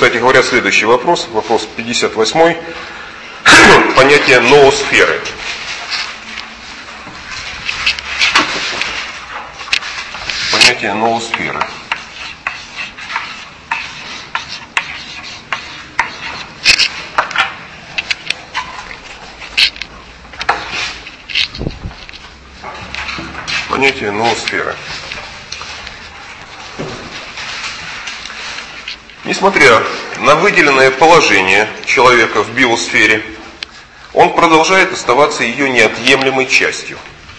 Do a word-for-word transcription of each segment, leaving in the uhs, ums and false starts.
кстати говоря, следующий вопрос, вопрос пятьдесят восьмой, понятие ноосферы. Понятие ноосферы. Понятие ноосферы. Несмотря на выделенное положение человека в биосфере, он продолжает оставаться ее неотъемлемой частью.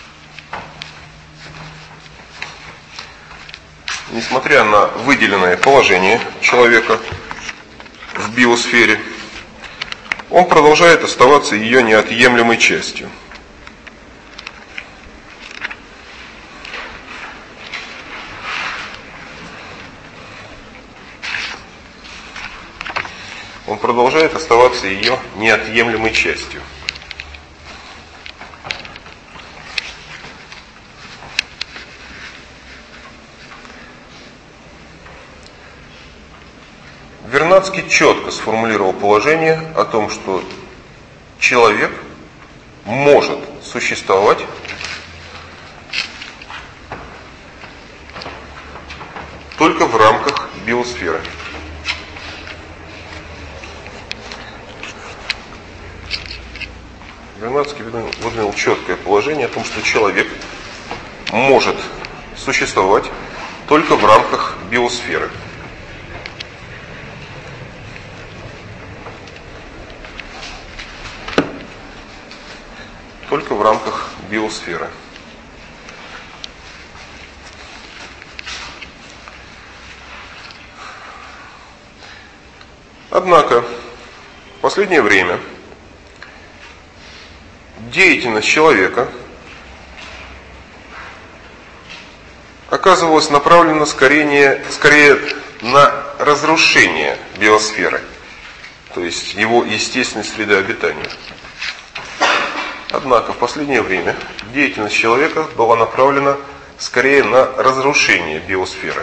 Несмотря на выделенное положение человека в биосфере, он продолжает оставаться ее неотъемлемой частью. Он продолжает оставаться ее неотъемлемой частью. Вернадский четко сформулировал положение о том, что человек может существовать только в рамках биосферы. Вернадский выдвинул четкое положение о том, что человек может существовать только в рамках биосферы. Только в рамках биосферы. Однако в последнее время деятельность человека оказывалась направлена скорее, скорее на разрушение биосферы, то есть его естественной среды обитания. Однако в последнее время деятельность человека была направлена скорее на разрушение биосферы.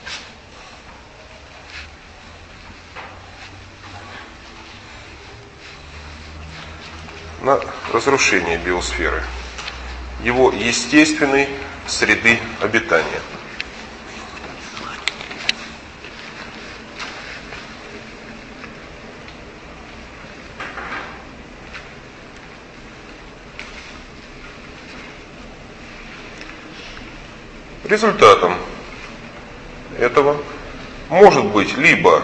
На разрушение биосферы, его естественной среды обитания. Результатом этого может быть либо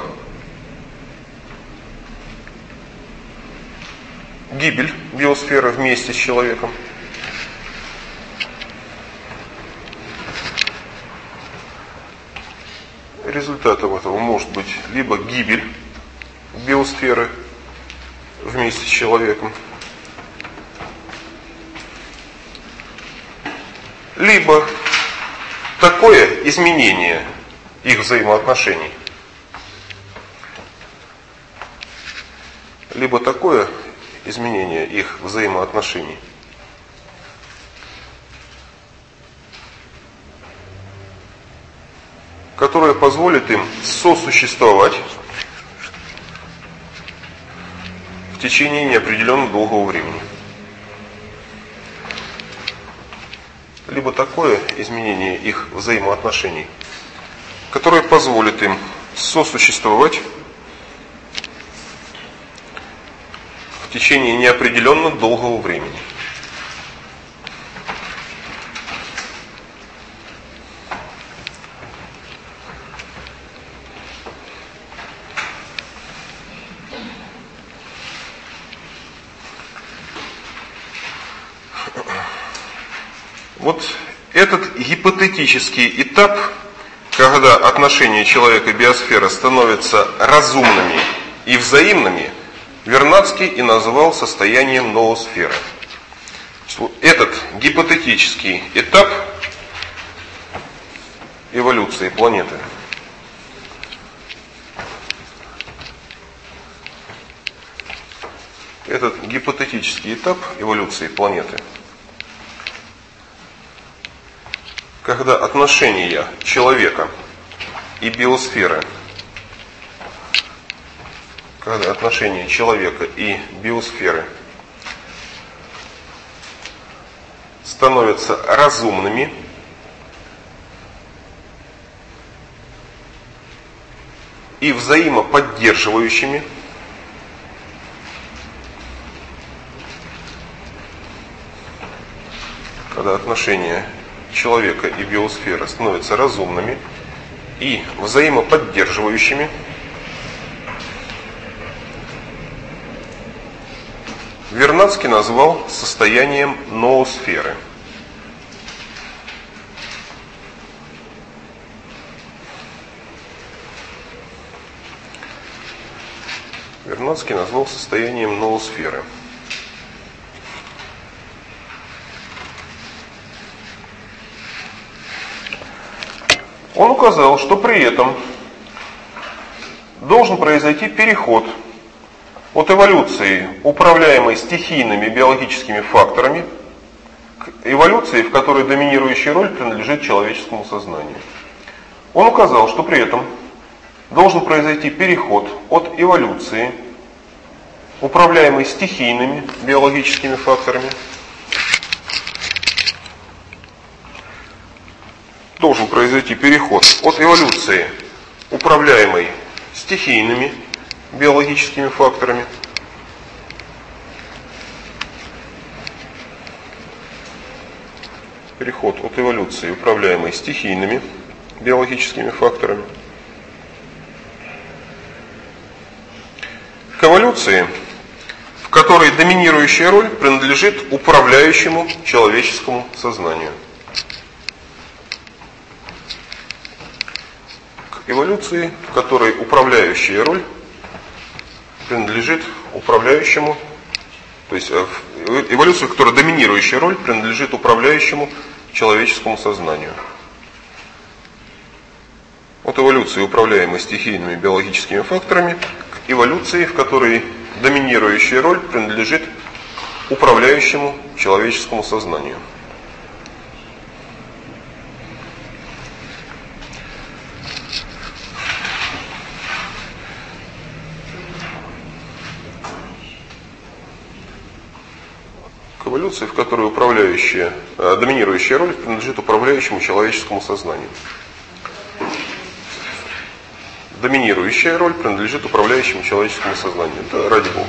гибель биосферы вместе с человеком, результатом этого может быть либо гибель биосферы вместе с человеком, либо такое изменение их взаимоотношений, либо такое изменение их взаимоотношений, которое позволит им сосуществовать в течение неопределенно долгого времени. Либо такое изменение их взаимоотношений, которое позволит им сосуществовать в течение неопределенно долгого времени. Вот этот гипотетический этап, когда отношения человека и биосферы становятся разумными и взаимными, Вернадский и называл состоянием ноосферы. Этот гипотетический этап эволюции планеты этот гипотетический этап эволюции планеты, когда отношения человека и биосферы когда отношения человека и биосферы становятся разумными, и взаимоподдерживающими, когда отношения человека и биосферы становятся разумными и взаимоподдерживающими, Вернадский назвал состоянием ноосферы. Вернадский назвал состоянием ноосферы. Он указал, что при этом должен произойти переход от эволюции, управляемой стихийными биологическими факторами, к эволюции, в которой доминирующая роль принадлежит человеческому сознанию. Он указал, что при этом должен произойти переход от эволюции, управляемой стихийными биологическими факторами, должен произойти переход от эволюции, управляемой стихийными биологическими факторами, переход от эволюции, управляемой стихийными биологическими факторами, к эволюции, в которой доминирующая роль принадлежит управляющему человеческому сознанию. К эволюции, в которой управляющая роль принадлежит управляющему, то есть эволюцию, в которой доминирующая роль принадлежит управляющему человеческому сознанию. От эволюции, управляемой стихийными биологическими факторами, к эволюции, в которой доминирующая роль принадлежит управляющему человеческому сознанию. К эволюции, в которой управляющая, доминирующая роль принадлежит управляющему человеческому сознанию. Доминирующая роль принадлежит управляющему человеческому сознанию. Да, ради Бога.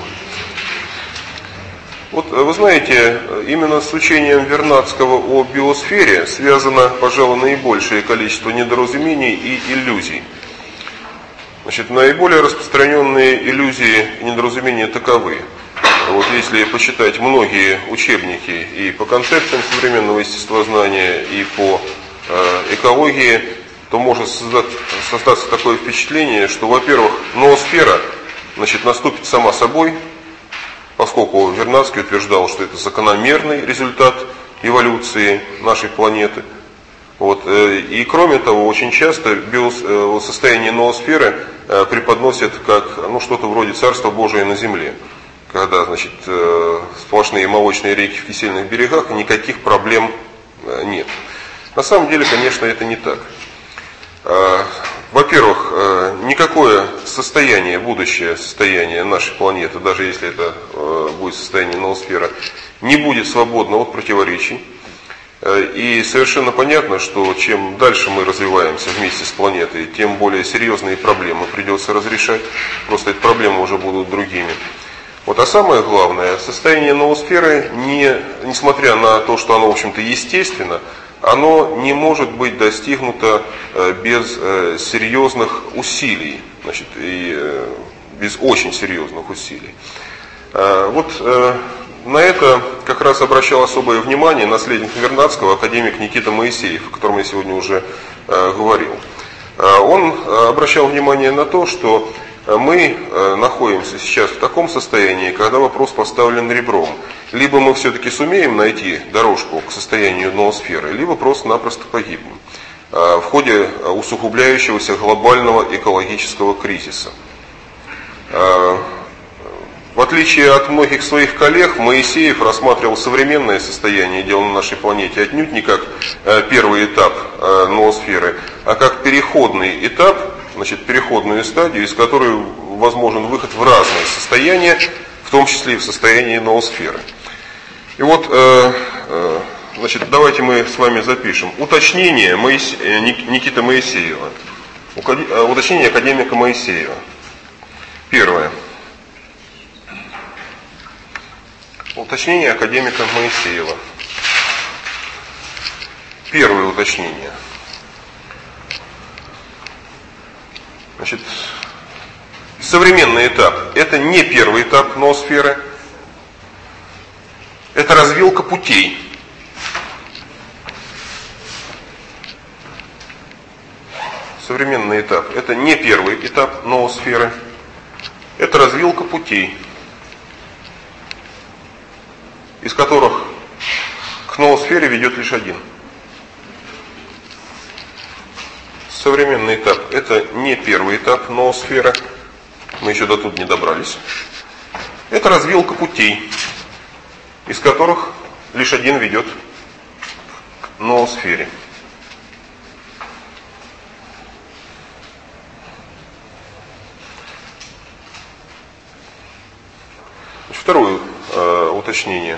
Вот вы знаете, именно с учением Вернадского о биосфере связано, пожалуй, наибольшее количество недоразумений и иллюзий. Значит, наиболее распространенные иллюзии и недоразумения таковы. Вот если почитать многие учебники и по концепциям современного естествознания, и по э, экологии, то может создать, создаться такое впечатление, что, во-первых, ноосфера, значит, наступит сама собой, поскольку Вернадский утверждал, что это закономерный результат эволюции нашей планеты. Вот, э, и кроме того, очень часто биос, э, состояние ноосферы э, преподносят как ну, что-то вроде Царства Божия на земле. Когда, значит, сплошные молочные реки в кисельных берегах, и никаких проблем нет. На самом деле, конечно, это не так. Во-первых, никакое состояние, будущее состояние нашей планеты, даже если это будет состояние ноосфера, не будет свободно от противоречий. И совершенно понятно, что чем дальше мы развиваемся вместе с планетой, тем более серьезные проблемы придется разрешать. Просто эти проблемы уже будут другими. Вот, а самое главное, состояние ноосферы, не, несмотря на то, что оно, в общем-то, естественно, оно не может быть достигнуто без серьезных усилий, значит, и без очень серьезных усилий. Вот на это как раз обращал особое внимание наследник Вернадского, академик Никита Моисеев, о котором я сегодня уже говорил. Он обращал внимание на то, что мы находимся сейчас в таком состоянии, когда вопрос поставлен ребром. Либо мы все-таки сумеем найти дорожку к состоянию ноосферы, либо просто-напросто погибнем в ходе усугубляющегося глобального экологического кризиса. В отличие от многих своих коллег, Моисеев рассматривал современное состояние дел на нашей планете отнюдь не как первый этап ноосферы, а как переходный этап, значит, переходную стадию, из которой возможен выход в разные состояния, в том числе и в состоянии ноосферы. И вот, э, э, значит, давайте мы с вами запишем. Уточнение Моисе... Никиты Моисеева. Уточнение академика Моисеева. Первое. Уточнение академика Моисеева. Первое уточнение. Значит, современный этап – это не первый этап ноосферы, это развилка путей. Современный этап – это не первый этап ноосферы, это развилка путей, из которых к ноосфере ведет лишь один. Современный этап – это не первый этап ноосферы, мы еще до тут не добрались. Это развилка путей, из которых лишь один ведет к ноосфере. Второе э, уточнение.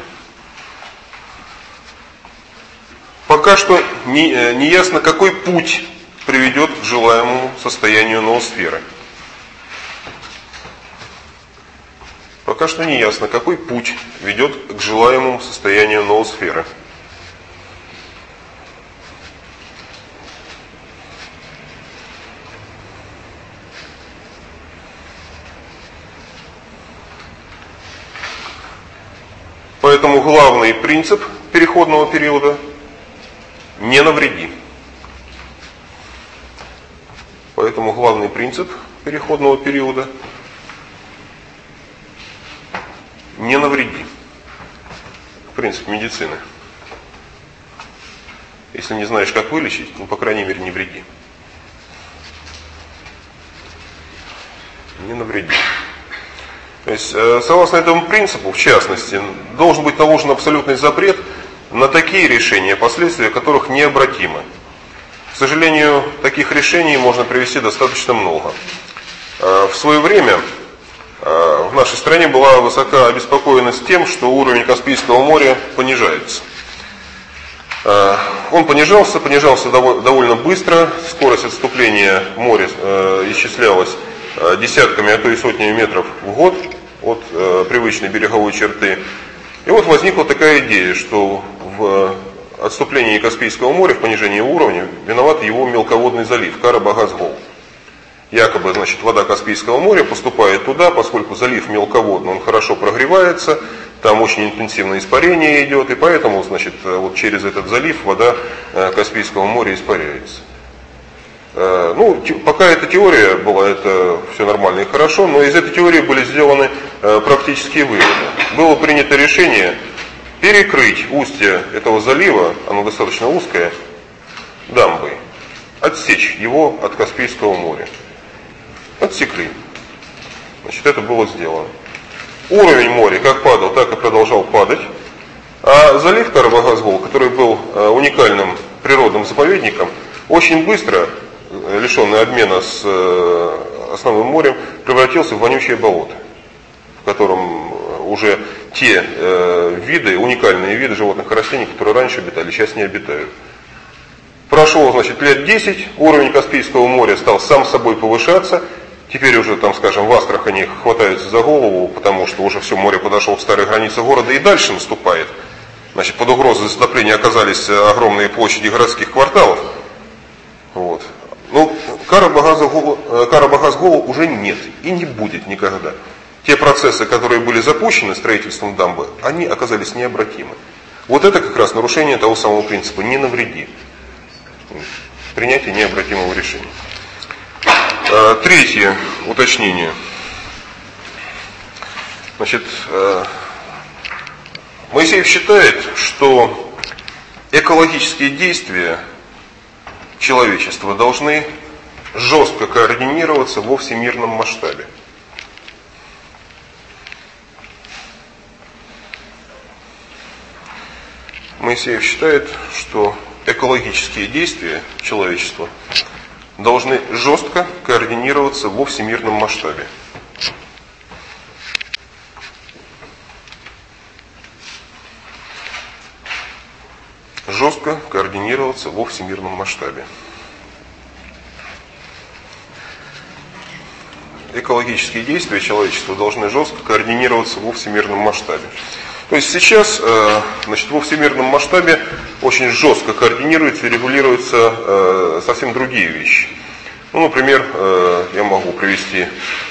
Пока что не, э, не ясно, какой путь приведет к желаемому состоянию ноосферы. Пока что не ясно, какой путь ведет к желаемому состоянию ноосферы. Поэтому главный принцип переходного периода – не навреди. Поэтому главный принцип переходного периода – не навреди. Принцип медицины. Если не знаешь, как вылечить, ну, по крайней мере, не вреди. Не навреди. То есть, согласно этому принципу, в частности, должен быть наложен абсолютный запрет на такие решения, последствия которых необратимы. К сожалению, таких решений можно привести достаточно много. В свое время в нашей стране была высока обеспокоенность тем, что уровень Каспийского моря понижается. Он понижался, понижался довольно быстро, скорость отступления моря исчислялась десятками, а то и сотнями метров в год от э, привычной береговой черты. И вот возникла такая идея, что в отступлении Каспийского моря, в понижении уровня, виноват его мелководный залив Кара-Багаз-Гол. Якобы, значит, вода Каспийского моря поступает туда, поскольку залив мелководный, он хорошо прогревается, там очень интенсивное испарение идет, и поэтому, значит, вот через этот залив вода Каспийского моря испаряется. Ну, пока эта теория была, это все нормально и хорошо, но из этой теории были сделаны практические выводы. Было принято решение перекрыть устье этого залива, оно достаточно узкое, дамбой, отсечь его от Каспийского моря. Отсекли. Значит, это было сделано. Уровень моря как падал, так и продолжал падать. А залив Кара-Багаз-Гол, который был уникальным природным заповедником, очень быстро, лишенный обмена с основным морем, превратился в вонючее болото, в котором уже те э, виды, уникальные виды животных и растений, которые раньше обитали, сейчас не обитают. Прошло, значит, лет десять, уровень Каспийского моря стал сам собой повышаться. Теперь уже, там, скажем, в Астрахани хватаются за голову, потому что уже все море подошло к старой границе города и дальше наступает. Значит, под угрозой затопления оказались огромные площади городских кварталов. Вот. Ну, Кара-Багаз-Гола уже нет и не будет никогда. Те процессы, которые были запущены строительством дамбы, они оказались необратимы. Вот это как раз нарушение того самого принципа «не навреди». Принятие необратимого решения. Третье уточнение. Значит, Моисеев считает, что экологические действия человечества должны жестко координироваться во всемирном масштабе. Моисеев считает, что экологические действия человечества должны жестко координироваться во всемирном масштабе. координироваться во всемирном масштабе. Экологические действия человечества должны жестко координироваться во всемирном масштабе. То есть сейчас, значит, во всемирном масштабе очень жестко координируются и регулируются совсем другие вещи. Ну, например, я могу привести,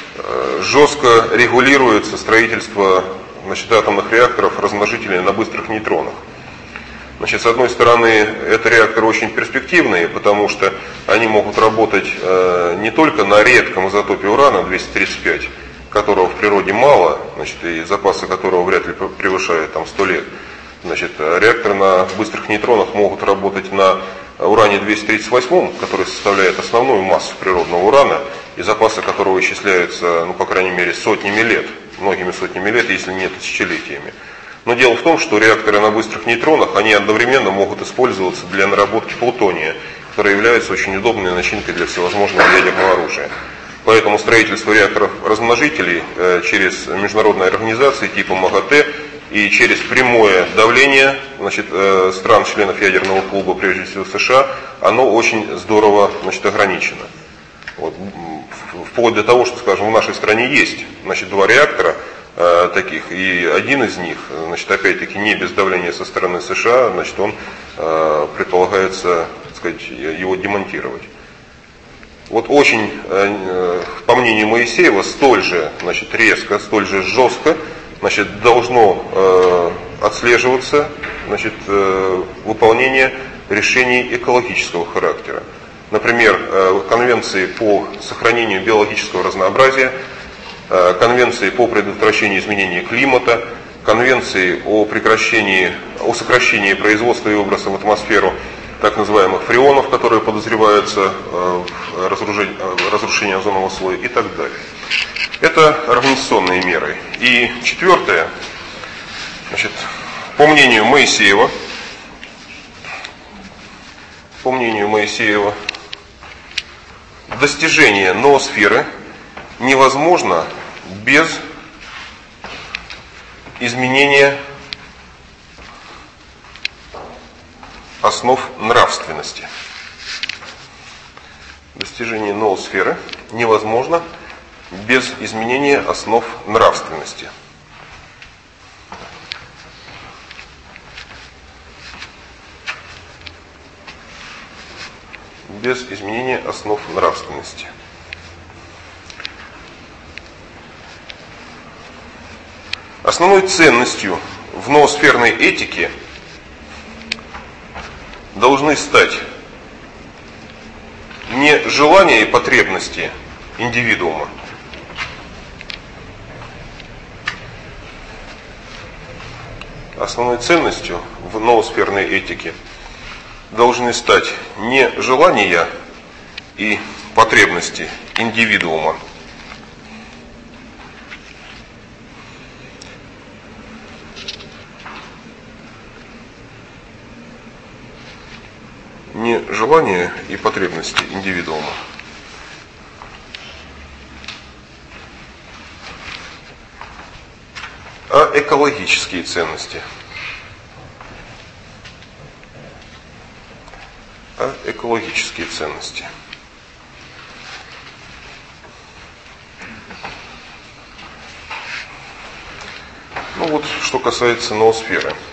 жестко регулируется строительство, значит, атомных реакторов, размножителей на быстрых нейтронах. Значит, с одной стороны, это реакторы очень перспективные, потому что они могут работать э, не только на редком изотопе урана двести тридцать пять, которого в природе мало, значит, и запасы которого вряд ли превышают там, сто лет. Значит, реакторы на быстрых нейтронах могут работать на уране двести тридцать восемь, который составляет основную массу природного урана, и запасы которого исчисляются, ну, по крайней мере, сотнями лет, многими сотнями лет, если не тысячелетиями. Но дело в том, что реакторы на быстрых нейтронах, они одновременно могут использоваться для наработки плутония, который является очень удобной начинкой для всевозможного ядерного оружия. Поэтому строительство реакторов-размножителей э, через международные организации типа МАГАТЭ и через прямое давление, значит, э, стран-членов ядерного клуба, прежде всего США, оно очень здорово, значит, ограничено. Вот, вплоть до того, что, скажем, в нашей стране есть, значит, два реактора э, таких, и один из них, значит, опять-таки не без давления со стороны США, значит, он э, предполагается, так сказать, его демонтировать. Вот очень, э, по мнению Моисеева, столь же, значит, резко, столь же жестко, значит, должно э, отслеживаться, значит, э, выполнение решений экологического характера. Например, э, конвенции по сохранению биологического разнообразия, э, конвенции по предотвращению изменения климата, конвенции о прекращении, о сокращении производства и выброса в атмосферу так называемых фреонов, которые подозреваются в разрушении озонового слоя и так далее. Это организационные меры. И четвертое, значит, по мнению Моисеева, по мнению Моисеева, достижение ноосферы невозможно без изменения основ нравственности. Достижение ноосферы невозможно без изменения основ нравственности. Без изменения основ нравственности. Основной ценностью в ноосферной этике должны стать не желания и потребности индивидуума, основной ценностью в ноосферной этике должны стать не желания и потребности индивидуума, не желания и потребности индивидуума, а экологические ценности. А экологические ценности. Ну вот, что касается ноосферы.